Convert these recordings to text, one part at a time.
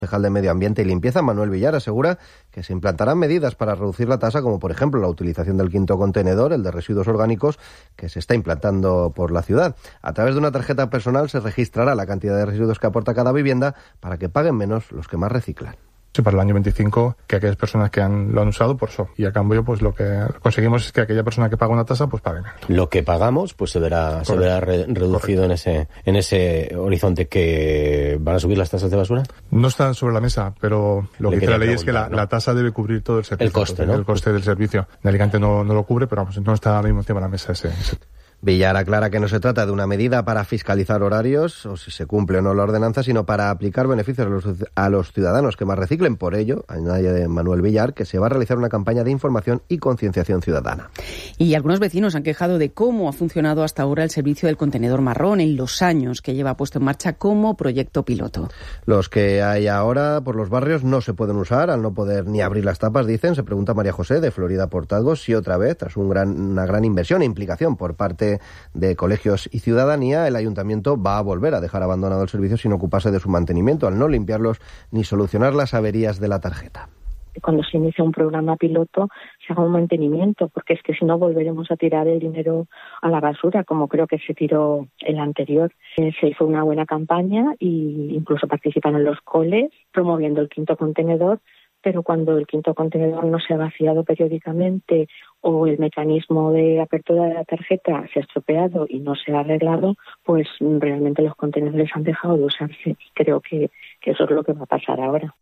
El concejal de Medio Ambiente y Limpieza, Manuel Villar, asegura que se implantarán medidas para reducir la tasa, como por ejemplo la utilización del quinto contenedor, el de residuos orgánicos, que se está implantando por la ciudad. A través de una tarjeta personal se registrará la cantidad de residuos que aporta cada vivienda para que paguen menos los que más reciclan. Sí, para el año 25, que aquellas personas que lo han usado, por eso. Y a cambio, pues lo que conseguimos es que aquella persona que paga una tasa, pues pague menos. Lo que pagamos, pues se verá reducido en ese horizonte. ¿Que van a subir las tasas de basura? No están sobre la mesa, pero lo que dice la ley es que la tasa debe cubrir todo el servicio. El coste, ¿no? El coste del servicio. En Alicante no lo cubre, pero vamos, no está ahora mismo encima de la mesa ese. Villar aclara que no se trata de una medida para fiscalizar horarios o si se cumple o no la ordenanza, sino para aplicar beneficios a los ciudadanos que más reciclen. Por ello, añade Manuel Villar, que se va a realizar una campaña de información y concienciación ciudadana. Y algunos vecinos han quejado de cómo ha funcionado hasta ahora el servicio del contenedor marrón en los años que lleva puesto en marcha como proyecto piloto. Los que hay ahora por los barrios no se pueden usar, al no poder ni abrir las tapas, dicen. Se pregunta María José, de Florida Portazgo, si otra vez, tras una gran inversión e implicación por parte de colegios y ciudadanía, el ayuntamiento va a volver a dejar abandonado el servicio sin ocuparse de su mantenimiento, al no limpiarlos ni solucionar las averías de la tarjeta. Cuando se inicia un programa piloto se haga un mantenimiento, porque es que si no volveremos a tirar el dinero a la basura, como creo que se tiró el anterior. Se hizo una buena campaña e incluso participaron los coles promoviendo el quinto contenedor, pero cuando el quinto contenedor no se ha vaciado periódicamente o el mecanismo de apertura de la tarjeta se ha estropeado y no se ha arreglado, pues realmente los contenedores han dejado de usarse. Creo que eso es lo que va a pasar ahora.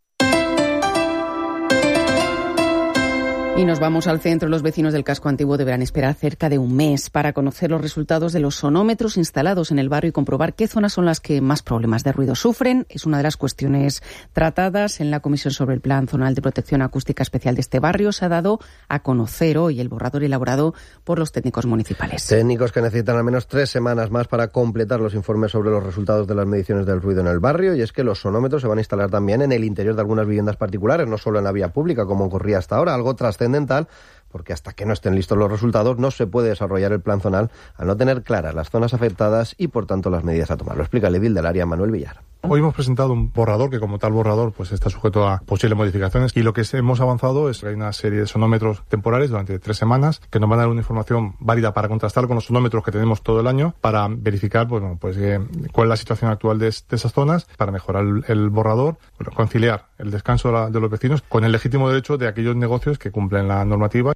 Y nos vamos al centro. Los vecinos del casco antiguo deberán esperar cerca de un mes para conocer los resultados de los sonómetros instalados en el barrio y comprobar qué zonas son las que más problemas de ruido sufren. Es una de las cuestiones tratadas en la Comisión sobre el Plan Zonal de Protección Acústica Especial de este barrio. Se ha dado a conocer hoy el borrador elaborado por los técnicos municipales. Técnicos que necesitan al menos 3 semanas más para completar los informes sobre los resultados de las mediciones del ruido en el barrio. Y es que los sonómetros se van a instalar también en el interior de algunas viviendas particulares, no solo en la vía pública, como ocurría hasta ahora, algo trascendental, porque hasta que no estén listos los resultados no se puede desarrollar el plan zonal al no tener claras las zonas afectadas y, por tanto, las medidas a tomar. Lo explica el edil del área, Manuel Villar. Hoy hemos presentado un borrador que, como tal borrador, pues está sujeto a posibles modificaciones, y lo que hemos avanzado es que hay una serie de sonómetros temporales durante 3 semanas que nos van a dar una información válida para contrastar con los sonómetros que tenemos todo el año, para verificar cuál es la situación actual de esas zonas, para mejorar el borrador, conciliar el descanso de los vecinos con el legítimo derecho de aquellos negocios que cumplen la normativa.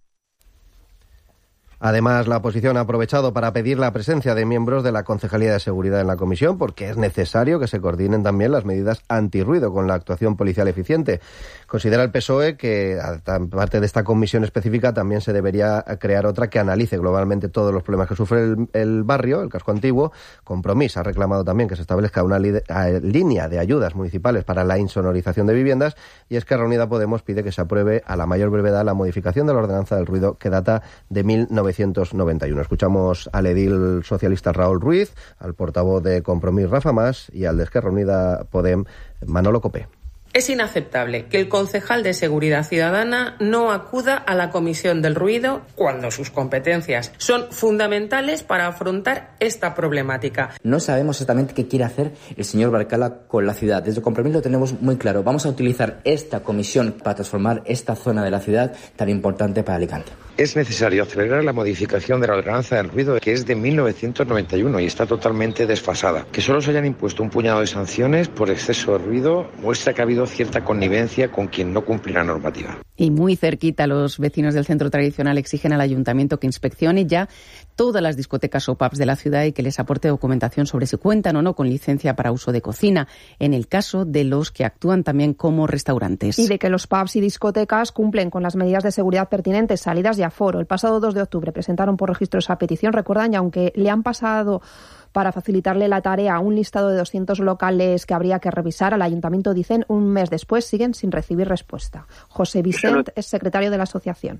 Además, la oposición ha aprovechado para pedir la presencia de miembros de la Concejalía de Seguridad en la comisión, porque es necesario que se coordinen también las medidas antirruido con la actuación policial eficiente. Considera el PSOE que, aparte de esta comisión específica, también se debería crear otra que analice globalmente todos los problemas que sufre el barrio, el casco antiguo. Compromís ha reclamado también que se establezca una línea de ayudas municipales para la insonorización de viviendas, y Esquerra Unida Podemos pide que se apruebe a la mayor brevedad la modificación de la ordenanza del ruido, que data de 1991. Escuchamos al edil socialista Raúl Ruiz, al portavoz de Compromís Rafa Mas y al de Esquerra Unida Podem Manolo Copé. Es inaceptable que el concejal de Seguridad Ciudadana no acuda a la Comisión del Ruido cuando sus competencias son fundamentales para afrontar esta problemática. No sabemos exactamente qué quiere hacer el señor Barcala con la ciudad. Desde Compromís lo tenemos muy claro. Vamos a utilizar esta comisión para transformar esta zona de la ciudad tan importante para Alicante. Es necesario acelerar la modificación de la ordenanza del ruido, que es de 1991 y está totalmente desfasada. Que solo se hayan impuesto un puñado de sanciones por exceso de ruido muestra que ha habido cierta connivencia con quien no cumple la normativa. Y muy cerquita, los vecinos del centro tradicional exigen al ayuntamiento que inspeccione ya todas las discotecas o pubs de la ciudad y que les aporte documentación sobre si cuentan o no con licencia para uso de cocina, en el caso de los que actúan también como restaurantes. Y de que los pubs y discotecas cumplen con las medidas de seguridad pertinentes, salidas y aforo. El pasado 2 de octubre presentaron por registro esa petición, recuerdan, y aunque le han pasado para facilitarle la tarea a un listado de 200 locales que habría que revisar, al ayuntamiento, dicen, un mes después siguen sin recibir respuesta. José Vicent es secretario de la asociación.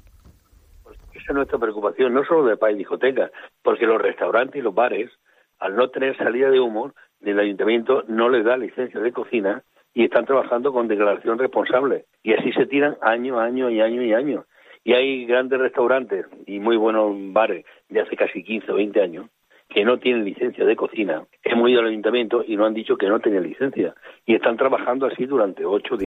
Esa es nuestra preocupación, no solo de pubs y discotecas, porque los restaurantes y los bares, al no tener salida de humo, el ayuntamiento no les da licencia de cocina y están trabajando con declaración responsable. Y así se tiran año. Y hay grandes restaurantes y muy buenos bares de hace casi 15 o 20 años que no tienen licencia de cocina. Hemos ido al ayuntamiento y nos han dicho que no tenían licencia. Y están trabajando así durante 8 días.